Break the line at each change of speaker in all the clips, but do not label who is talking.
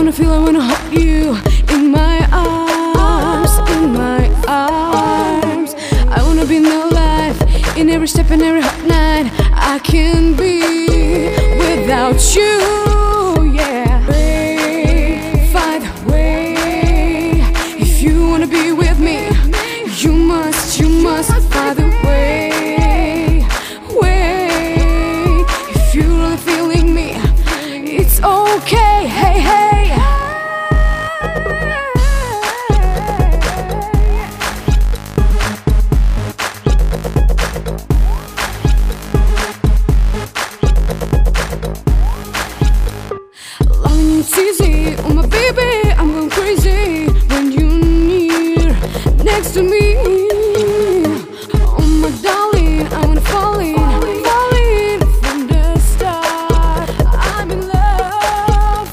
I wanna hold you in my arms, in my arms. I wanna be in your life, in every step and every hot night. I can't be without you, yeah. Find a way. If you wanna be with me, you must find a way. If you're really feeling me, it's okay, hey, hey. Loving you it's easy, oh my baby, I'm going crazy when you're near, next to me. Oh my darling, I wanna fall in from the start. I'm in love.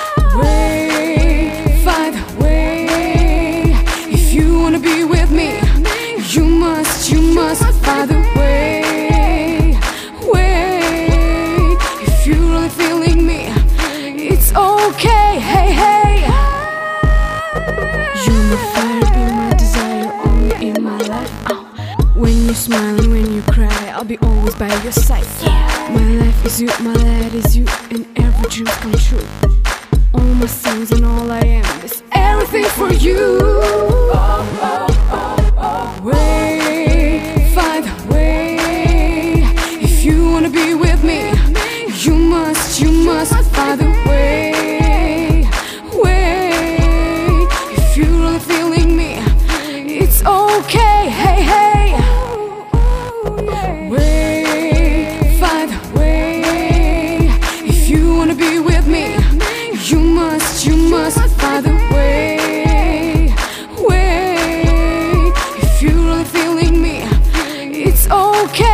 Find a way. If you wanna be with me, you must find a way. If you're really feeling me, it's okay, hey, hey. You're my fire, be my desire, only in my life. When you smile and when you cry, I'll be always by your side. My life is you, my light is you, and every dream come true. All my songs and all I am is everything for you. Find a way. If you wanna be with me, you must find a way. If you're really feeling me, it's okay, hey, hey. Find a way. If you wanna be with me, you must find a way. If you're really feeling me, it's okay.